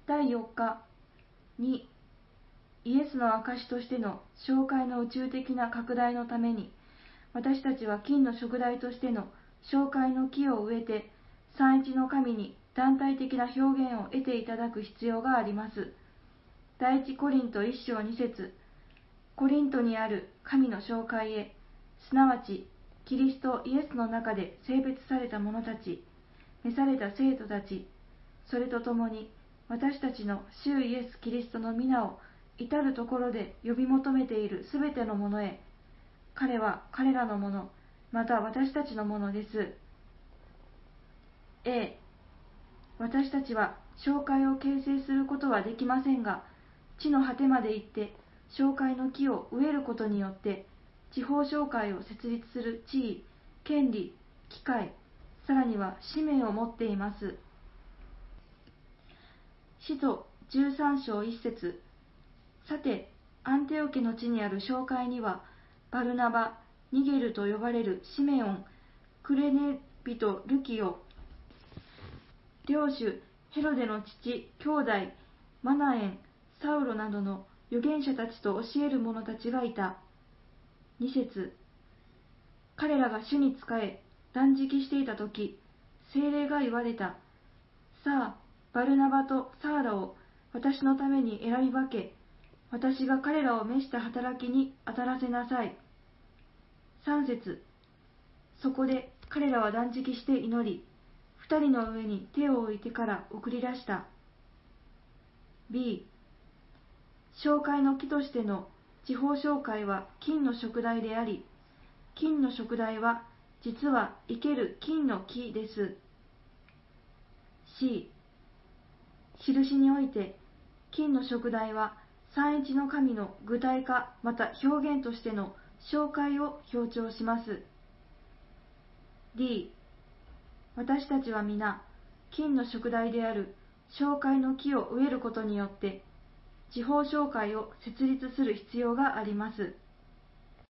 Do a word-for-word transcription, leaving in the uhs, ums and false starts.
だいよっか、に、イエスの証としての教会の宇宙的な拡大のために、私たちは金の食材としての教会の木を植えて、三一の神に団体的な表現を得ていただく必要があります。第一コリントいっ章に節、コリントにある神の教会へ、すなわちキリストイエスの中で性別された者たち、召された生徒たち、それとともに私たちの主イエス・キリストの皆を至るところで呼び求めているすべてのものへ、彼は彼らのもの、また私たちのものです。A、私たちは教会を形成することはできませんが、地の果てまで行って教会の木を植えることによって地方教会を設立する地位、権利、機会、さらには使命を持っています。使徒じゅうさん章いち節、さてアンテオケの地にある教会にはバルナバ、ニゲルと呼ばれるシメオン、クレネビとルキオ、領主ヘロデの父兄弟マナエン、サウロなどの預言者たちと教える者たちがいた。に節、彼らが主に仕え断食していたとき、聖霊が言われた。さあ、バルナバとサーラを私のために選び分け、私が彼らを召した働きに当たらせなさい。さん節、そこで彼らは断食して祈り、二人の上に手を置いてから送り出した。B、教会の木としての地方教会は金の食材であり、金の食材は実は生ける金の木です。C、印において金の食材は三一の神の具体化また表現としての教会を強調します。D、私たちは皆金の食材である教会の木を植えることによって地方教会を設立する必要があります。